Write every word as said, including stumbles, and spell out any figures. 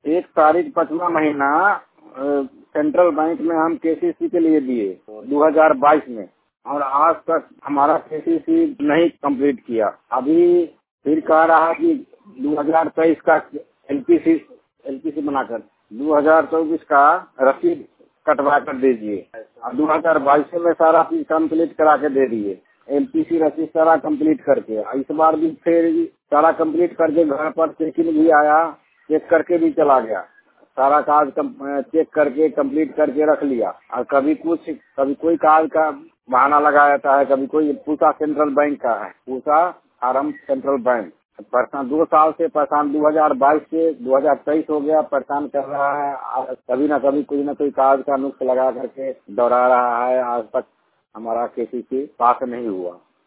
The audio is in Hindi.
एक तारीख पांचवा महीना अ, सेंट्रल बैंक में हम केसीसी के लिए दिए दो हज़ार बाईस में, और आज तक हमारा केसीसी नहीं कंप्लीट किया। अभी फिर कह रहा है कि दो हज़ार तेईस का एलपीसी एलपीसी बनाकर दो हज़ार चौबीस का रसीद कटवा कर दीजिए, और दो हज़ार बाईस में सारा चीज कंप्लीट करा के दे दिए, एलपीसी रसीद सारा कंप्लीट करके। इस बार भी फिर सारा कंप्लीट करके घर पर चेकिंग भी आया, चेक करके भी चला गया, सारा काज चेक करके कंप्लीट करके रख लिया। और कभी कुछ कभी कोई काज का बहाना लगा जाता है, कभी कोई पूछा सेंट्रल बैंक का है, पूछा और हम सेंट्रल बैंक परेशान, दो साल से परेशान, दो हज़ार बाईस से दो हज़ार तेईस हो गया, परेशान कर रहा है। और कभी ना कभी कोई ना कोई काज का नुक्स लगा करके दौड़ा रहा है। आज तक हमारा केसीसी पास नहीं हुआ।